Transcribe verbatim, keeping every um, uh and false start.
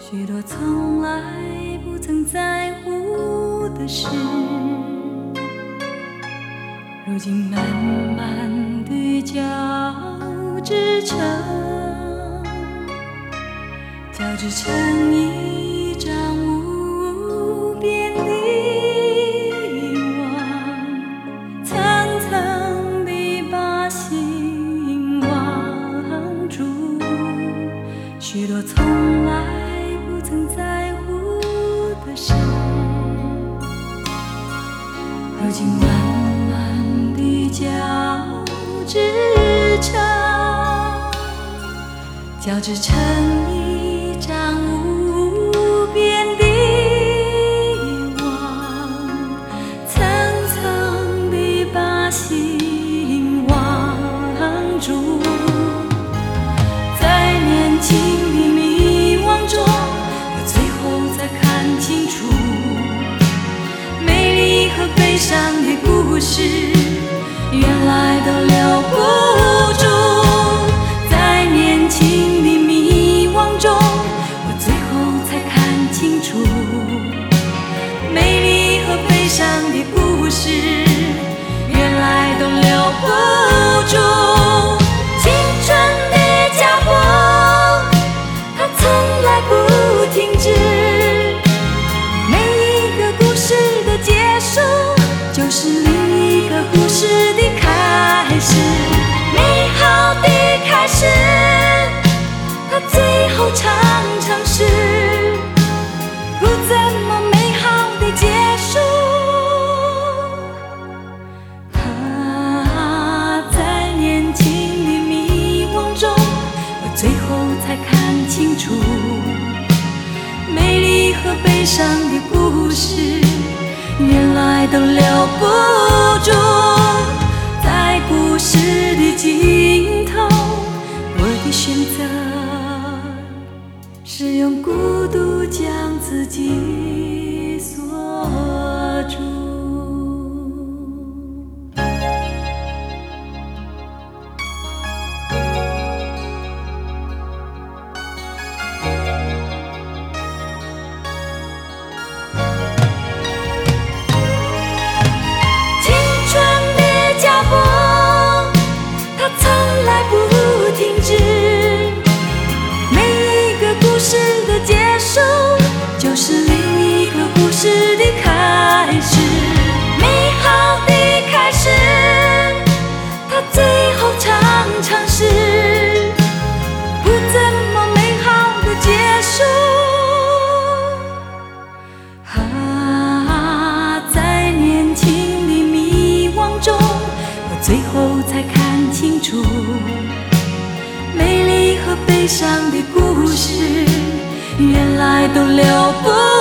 许多从来不曾在乎的事，如今慢慢地交织成，交织成一张无边的网，层层地把心网住。许多从来不曾在乎的事，如今慢慢地交织成，交织成一张无边的网，层层地把心网住。在年轻的迷惘中，我最后才看清楚，美丽和悲伤的故事原来都留不住。在年轻的迷惘中，我最后才看清楚，美丽和悲伤的故事原来都留不住。青春的脚步它从来不停止，每一个故事的结束就是另一个故事的开始。美好的开始它最后常常是不怎么美好的结束。啊，在年轻的迷惘中，我最后才看清楚，美丽和悲伤的故事原来都留不住。在故事的尽头，我的选择是用孤独将自己锁住。就是另一个故事的开始。美好的开始它最后常常是不怎么美好的结束。啊，在年轻的迷惘中，我最后才看清楚，美丽和悲伤的故事原来都留不